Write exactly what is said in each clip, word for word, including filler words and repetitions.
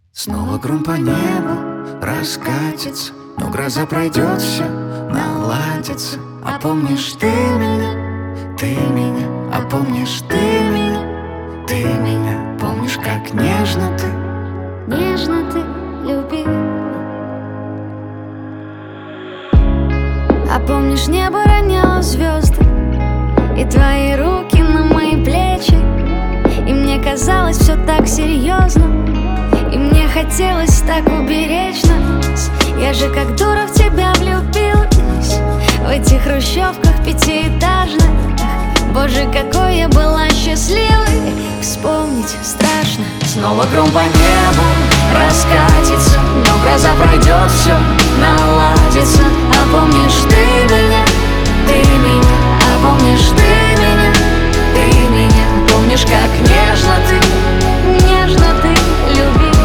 Снова гром по небу раскатится, но гроза пройдет, все наладится. А помнишь ты меня, ты меня, а помнишь ты меня, ты меня. Помнишь, как нежно ты, нежно ты любил. А помнишь, небо роняло звезды и твои руки на мои плечи, и мне казалось все так серьезно, и мне хотелось так уберечь нас. Я же как дура в тебя влюбилась, в этих хрущевках пятиэтажных. Боже, какой я была счастливой, вспомнить страшно. снова гром по небу раскатится, но гроза пройдет, все наладится. А помнишь ты меня, ты меня, а помнишь ты меня, ты меня. Помнишь, как нежно ты, нежно ты любил.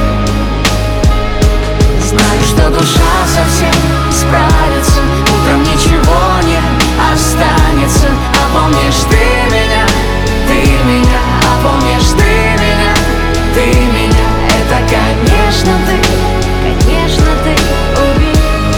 знаю, что душа совсем справится, утром ничего не останется. А помнишь ты меня, ты меня, а помнишь ты меня, ты меня. Это, конечно, ты, конечно, ты убил.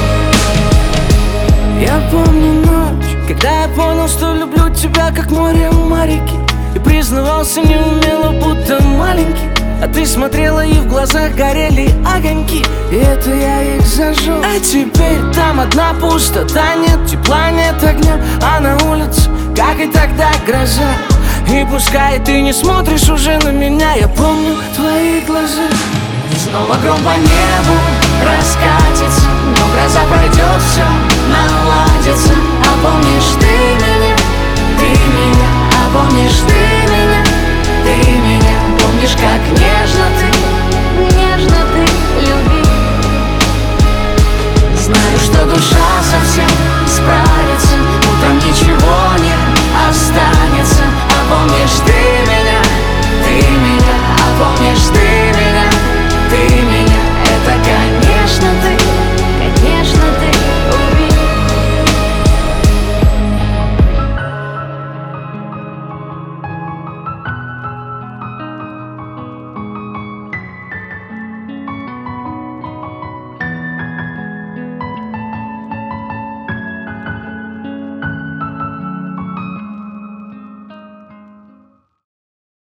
Я помню ночь, когда я понял, что люблю тебя, как море у реки, и признавался неумело, будто маленький. А ты смотрела, и в глазах горели огоньки, и это я их зажег. А теперь там одна пустота, нет тепла, нет огня, а на улице, как и тогда, гроза. И пускай ты не смотришь уже на меня, я помню твои глаза. снова гром по небу раскатится, но гроза пройдет, все наладится. А помнишь ты меня, ты меня, а помнишь ты меня, ты меня. Помнишь, как нежно ты,